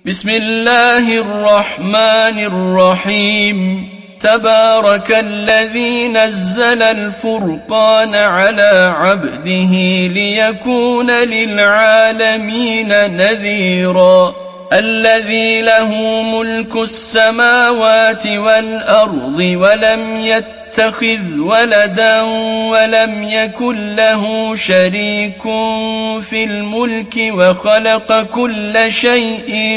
بسم الله الرحمن الرحيم. تبارك الذي نزل الفرقان على عبده ليكون للعالمين نذيرا. الذي له ملك السماوات والأرض ولم يتخذ ولدا ولم يكن له شريك في الملك وخلق كل شيء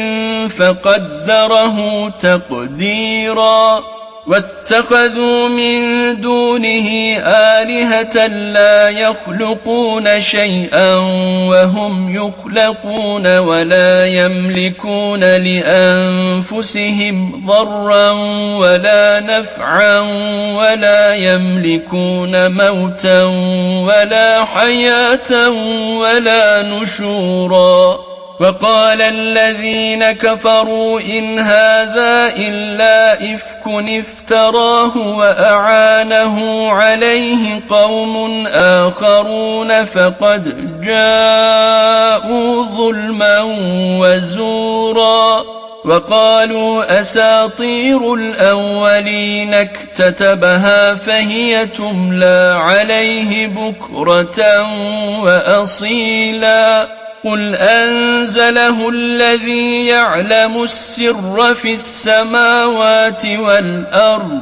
فقدره تقديرا. واتخذوا من دونه آلهة لا يخلقون شيئا وهم يخلقون ولا يملكون لأنفسهم ضرا ولا نفعا ولا يملكون موتا ولا حياة ولا نشورا. وقال الذين كفروا إن هذا إلا إفك افتراه وأعانه عليه قوم آخرون فقد جاءوا ظلما وزورا. وقالوا أساطير الأولين اكتتبها فهي تملى عليه بكرة وأصيلا. قل أنزله الذي يعلم السر في السماوات والأرض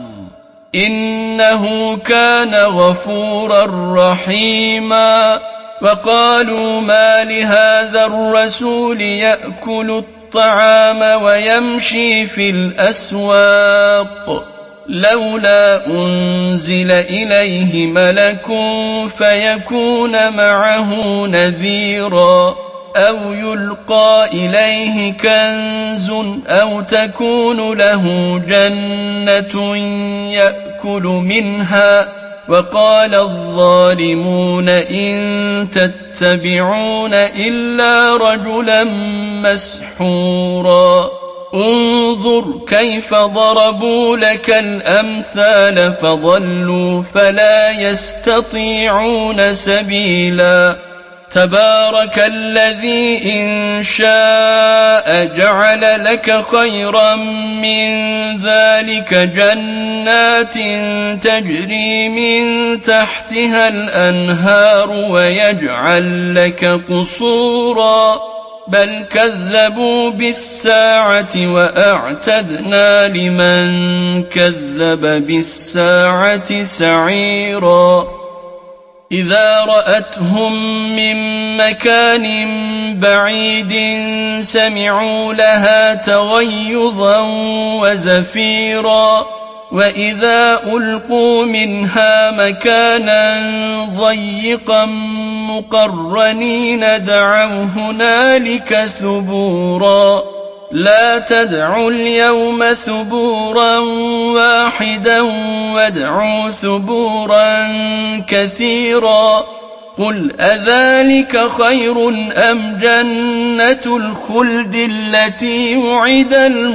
إنه كان غفورا رحيما. وقالوا ما لهذا الرسول يأكل الطعام ويمشي في الأسواق لولا أنزل إليه ملك فيكون معه نذيرا. أو يلقى إليه كنز أو تكون له جنة يأكل منها. وقال الظالمون إن تتبعون إلا رجلا مسحورا. انظر كيف ضربوا لك الأمثال فضلوا فلا يستطيعون سبيلا. تبارك الذي إن شاء جعل لك خيرا من ذلك جنات تجري من تحتها الأنهار ويجعل لك قصورا. بل كذبوا بالساعة وأعتدنا لمن كذب بالساعة سعيرا. إذا رأتهم من مكان بعيد سمعوا لها تغيظا وزفيرا. وإذا ألقوا منها مكانا ضيقا مقرنين دعوا هنالك ثبورا. لا تدعوا اليوم ثبورا واحدا وادعوا ثبورا كثيرا. قل أذلك خير أم جنة الخلد التي وعد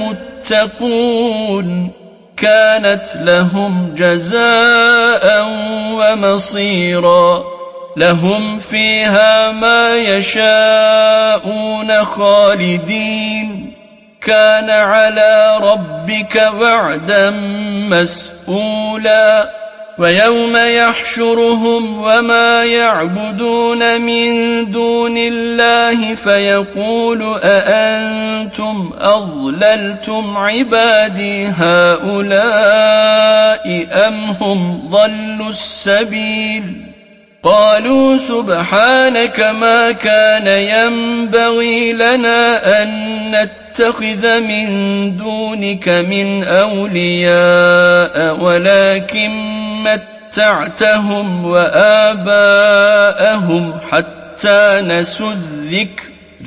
المتقون كانت لهم جزاء ومصيرا. لهم فيها ما يشاءون خالدين كان على ربك وعدا مسئولا. ويوم يحشرهم وما يعبدون من دون الله فيقول أأنتم أضللتم عبادي هؤلاء أم هم ضلوا السبيل. قالوا سبحانك ما كان ينبغي لنا أن نتخذ من دونك من أولياء ولكن متعتهم وآباءهم حتى نسوا الذكر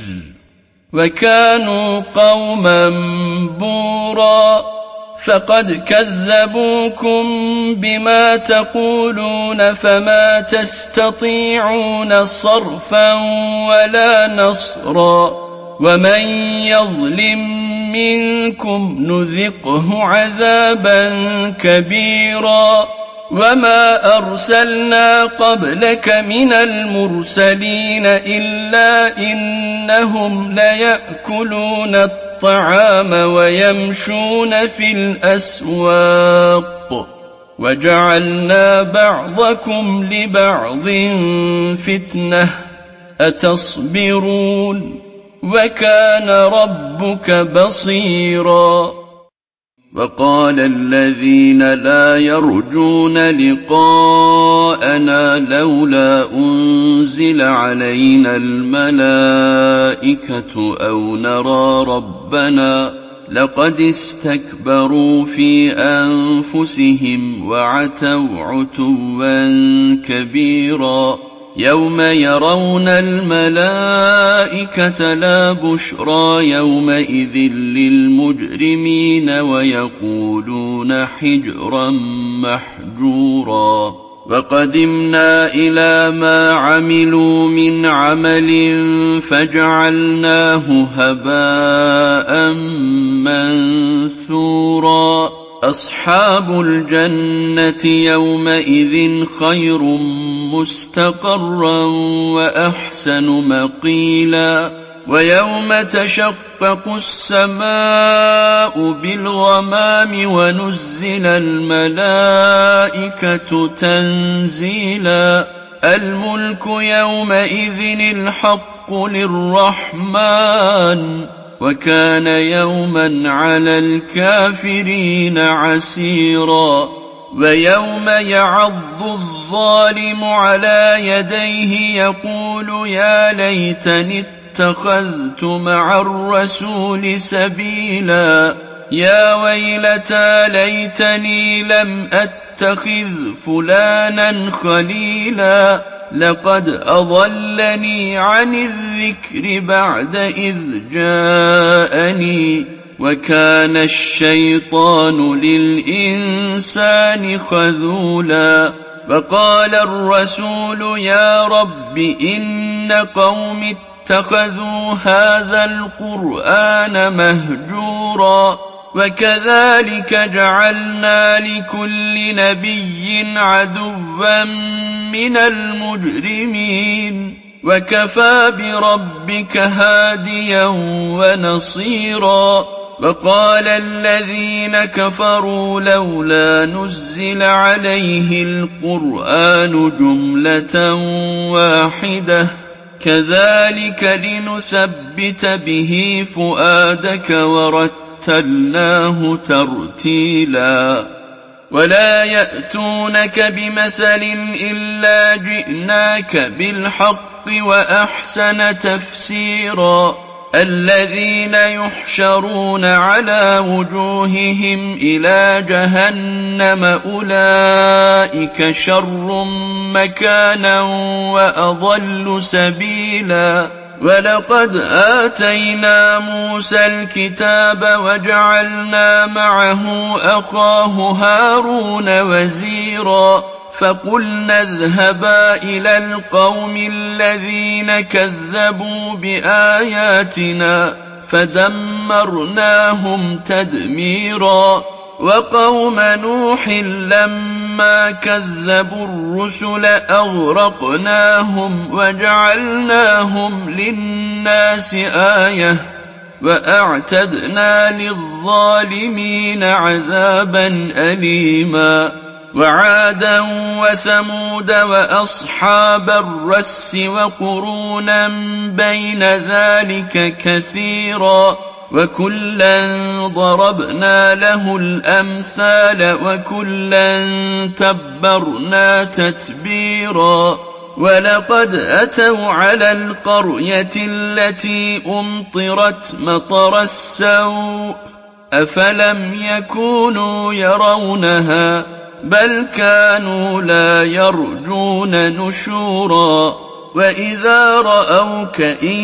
وكانوا قوما بورا. فقد كذبوكم بما تقولون فما تستطيعون صرفا ولا نصرا. ومن يظلم منكم نذقه عذابا كبيرا. وما أرسلنا قبلك من المرسلين إلا إنهم ليأكلون الطعام ويمشون في الأسواق وجعلنا بعضكم لبعض فتنة أتصبرون وكان ربك بصيرا. وقال الذين لا يرجون لقاءنا لولا أنزل علينا الملائكة أو نرى ربنا لقد استكبروا في أنفسهم وعتوا عتوا كبيرا. يوم يرون الملائكة لا بشرى يومئذ للمجرمين ويقولون حجرا محجورا. وقدمنا إلى ما عملوا من عمل فجعلناه هباء منثورا. أصحاب الجنة يومئذ خير مستقرا وأحسن مقيلا. ويوم تشقق السماء بالغمام ونزل الملائكة تنزيلا. الملك يومئذ الحق للرحمن وكان يوما على الكافرين عسيرا. ويوم يعض الظالم على يديه يقول يا ليتني اتخذت مع الرسول سبيلا. يا ويلتى ليتني لم أتخذ فلانا خليلا لقد أضلني عن الذكر بعد إذ جاءني وكان الشيطان للإنسان خذولا. وقال الرسول يا رب إن قوم اتخذوا هذا القرآن مهجورا. وكذلك جعلنا لكل نبي عدوا من المجرمين وكفى بربك هاديا ونصيرا. وقال الذين كفروا لولا نزل عليه القرآن جملة واحدة كذلك لنثبت به فؤادك ورتلناه ترتيلا. ولا يأتونك بمثل إلا جئناك بالحق وأحسن تفسيرا. الذين يحشرون على وجوههم إلى جهنم أولئك شر مكانا وأضل سبيلا. ولقد آتينا موسى الكتاب وجعلنا معه أخاه هارون وزيرا. فقلنا اذهبا إلى القوم الذين كذبوا بآياتنا فدمرناهم تدميرا. وقوم نوح لما كذبوا الرسل أغرقناهم وجعلناهم للناس آية وأعتدنا للظالمين عذابا أليما. وعادا وثمود وأصحاب الرس وقرونا بين ذلك كثيرا وكلا ضربنا له الأمثال وكلا تبرنا تتبيرا. ولقد أتوا على القرية التي أمطرت مطر السوء أفلم يكونوا يرونها بل كانوا لا يرجون نشورا. وإذا رأوك إن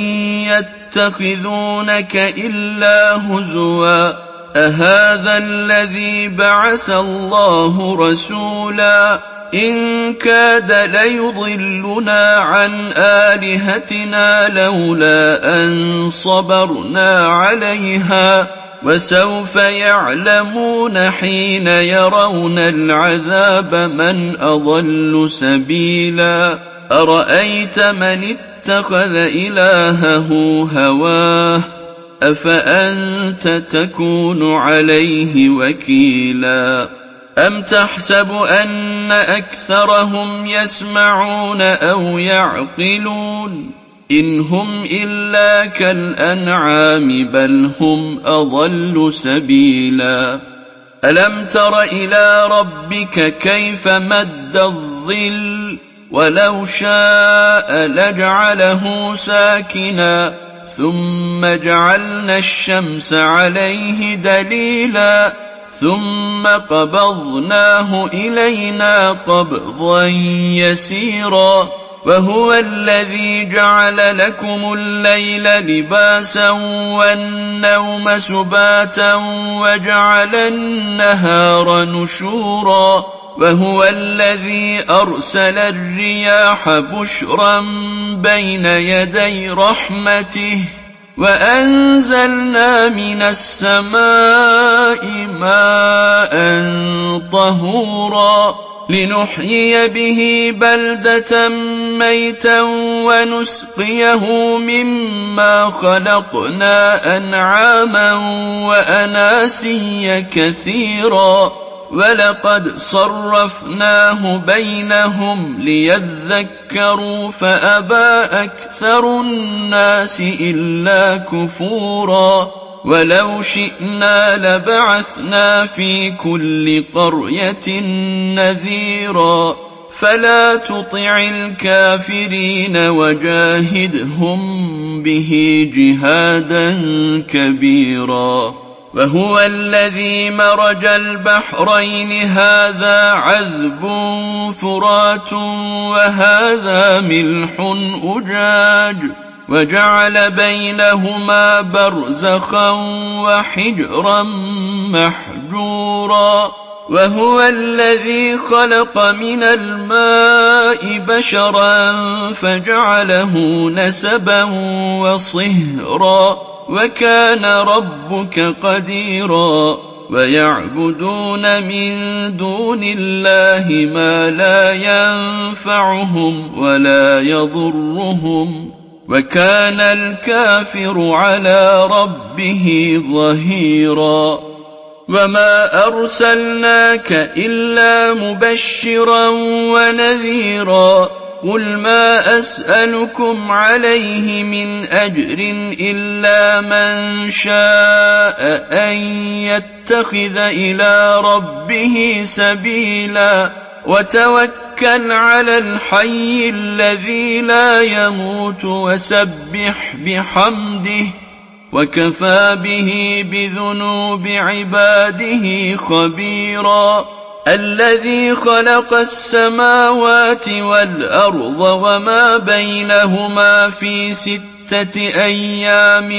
يتخذونك إلا هزوا أهذا الذي بعث الله رسولا إن كاد ليضلنا عن آلهتنا لولا أن صبرنا عليها وسوف يعلمون حين يرون العذاب من أضل سبيلا أرأيت من اتخذ إلهه هواه أفأنت تكون عليه وكيلا أم تحسب أن أكثرهم يسمعون أو يعقلون إن هم إلا كالأنعام بل هم أضل سبيلا ألم تر إلى ربك كيف مد الظل ولو شاء لجعله ساكنا ثم جعلنا الشمس عليه دليلا ثم قبضناه إلينا قبضا يسيرا وهو الذي جعل لكم الليل لباسا والنوم سباتا وجعل النهار نشورا وهو الذي أرسل الرياح بشرا بين يدي رحمته وأنزلنا من السماء ماء طهورا لنحيي به بلدة ميتا ونسقيه مما خلقنا أنعاما وأناسيا كثيرا ولقد صرفناه بينهم ليذكروا فأبى أكثر الناس إلا كفورا ولو شئنا لبعثنا في كل قرية نذيرا فلا تطع الكافرين وجاهدهم به جهادا كبيرا وهو الذي مرج البحرين هذا عذب فرات وهذا ملح أجاج وجعل بينهما برزخا وحجرا محجورا وهو الذي خلق من الماء بشرا فجعله نسبا وصهرا وكان ربك قديرا ويعبدون من دون الله ما لا ينفعهم ولا يضرهم وكان الكافر على ربه ظهيرا وما أرسلناك إلا مبشرا ونذيرا قل ما أسألكم عليه من أجر إلا من شاء أن يتخذ إلى ربه سبيلا وتوكل على الحي الذي لا يموت وسبح بحمده وكفى به بذنوب عباده خبيرا الذي خلق السماوات والأرض وما بينهما في 6 أيام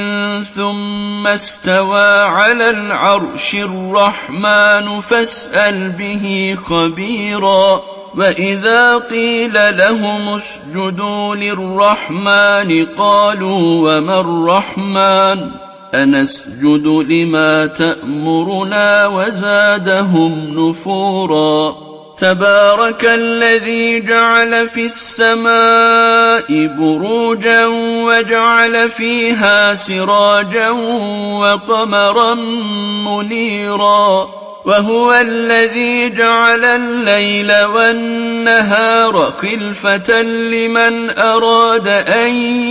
ثم استوى على العرش الرحمن فاسأل به خبيرا وإذا قيل لهم اسجدوا للرحمن قالوا وما الرحمن أنسجد لما تأمرنا وزادهم نفورا تبارك الذي جعل في السماء بروجا وجعل فيها سراجا وقمرا منيرا وهو الذي جعل الليل والنهار خلفة لمن أراد أن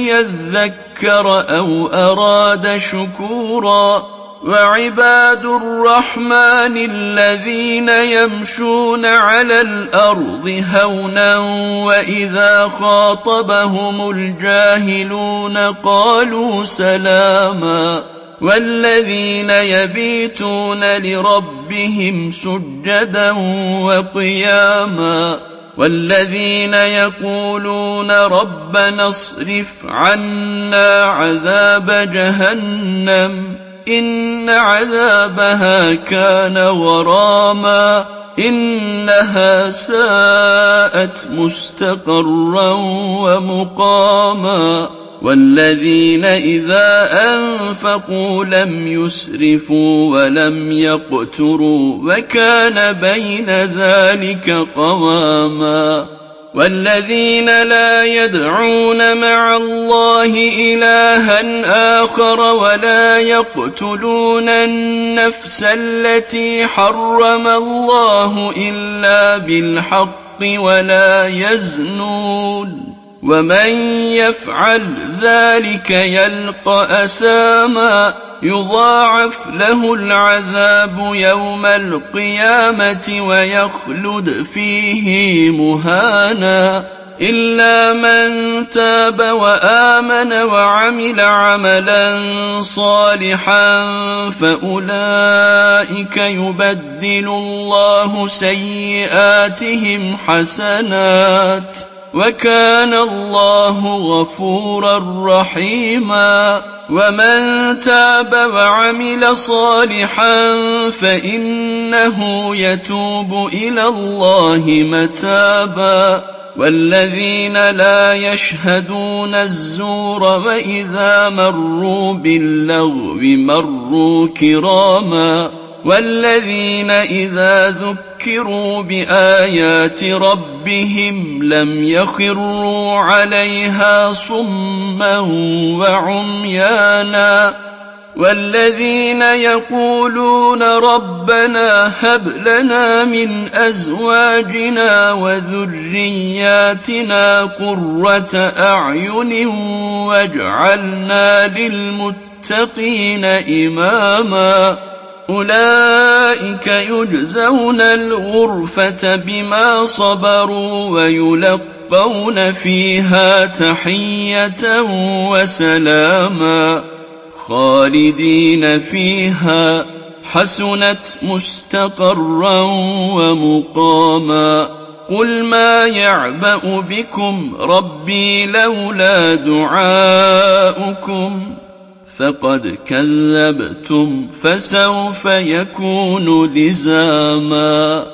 يذكر أو أراد شكورا وعباد الرحمن الذين يمشون على الأرض هونا وإذا خاطبهم الجاهلون قالوا سلاما والذين يبيتون لربهم سجدا وقياما والذين يقولون ربنا اصرف عنا عذاب جهنم إن عذابها كان غراما إنها ساءت مستقرا ومقاما والذين إذا أنفقوا لم يسرفوا ولم يقتروا وكان بين ذلك قواما والذين لا يدعون مع الله إلها آخر ولا يقتلون النفس التي حرم الله إلا بالحق ولا يزنون ومن يفعل ذلك يلقى أثاما يضاعف له العذاب يوم القيامة ويخلد فيه مهانا إلا من تاب وآمن وعمل عملا صالحا فأولئك يبدل الله سيئاتهم حسنات وكان الله غفورا رحيما ومن تاب وعمل صالحا فإنه يتوب إلى الله متابا والذين لا يشهدون الزور وإذا مروا باللغو مروا كراما والذين إذا ذكروا بآيات ربهم لم يخروا عليها صما وعميانا والذين يقولون ربنا هب لنا من أزواجنا وذرياتنا قرة أعين واجعلنا للمتقين إماما أولئك يجزون الغرفة بما صبروا ويلقون فيها تحية وسلاما خالدين فيها حسنت مستقرا ومقاما قل ما يعبأ بكم ربي لولا دعاؤكم فقد كذبتم فسوف يكون لزاما